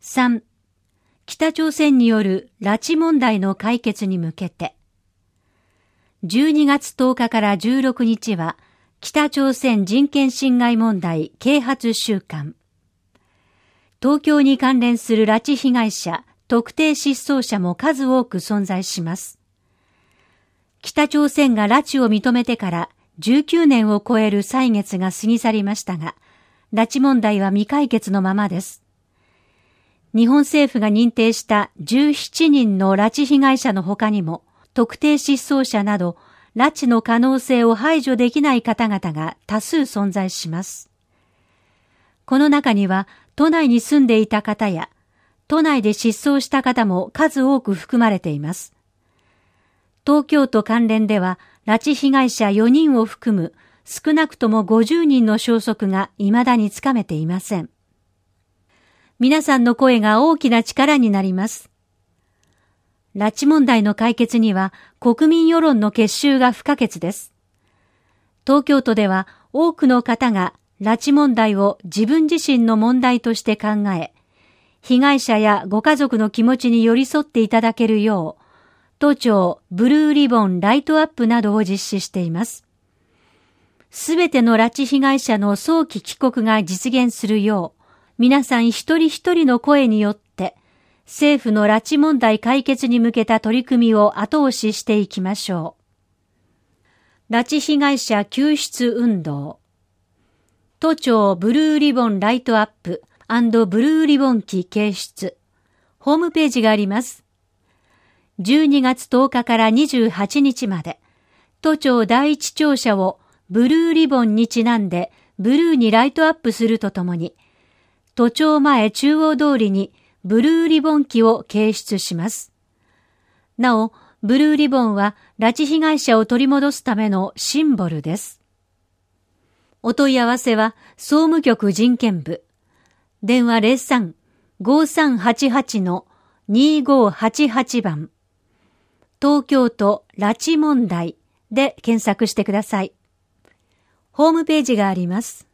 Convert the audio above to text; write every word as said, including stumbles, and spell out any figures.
さん、北朝鮮による拉致問題の解決に向けて。じゅうにがつとおかからじゅうろくにちは、北朝鮮人権侵害問題啓発週間。東京に関連する拉致被害者、特定失踪者も数多く存在します。北朝鮮が拉致を認めてからじゅうきゅうねんを超える歳月が過ぎ去りましたが、拉致問題は未解決のままです。日本政府が認定したじゅうななにんの拉致被害者の他にも、特定失踪者など、拉致の可能性を排除できない方々が多数存在します。この中には、都内に住んでいた方や、都内で失踪した方も数多く含まれています。東京都関連では、拉致被害者よにんを含む少なくともごじゅうにんの消息が未だにつかめていません。皆さんの声が大きな力になります。拉致問題の解決には国民世論の結集が不可欠です。東京都では多くの方が拉致問題を自分自身の問題として考え、被害者やご家族の気持ちに寄り添っていただけるよう、都庁ブルーリボンライトアップなどを実施しています。すべての拉致被害者の早期帰国が実現するよう、皆さん一人一人の声によって政府の拉致問題解決に向けた取り組みを後押ししていきましょう。拉致被害者救出運動。都庁ブルーリボンライトアップ&ブルーリボン機掲出。ホームページがあります。じゅうにがつとおかからにじゅうはちにちまで、都庁第一庁舎をブルーリボンにちなんでブルーにライトアップするとともに、都庁前中央通りにブルーリボン機を掲出します。なお、ブルーリボンは拉致被害者を取り戻すためのシンボルです。お問い合わせは総務局人権部。電話 ゼロさん ごさんはちはち にごはちはち 番。東京都拉致問題で検索してください。ホームページがあります。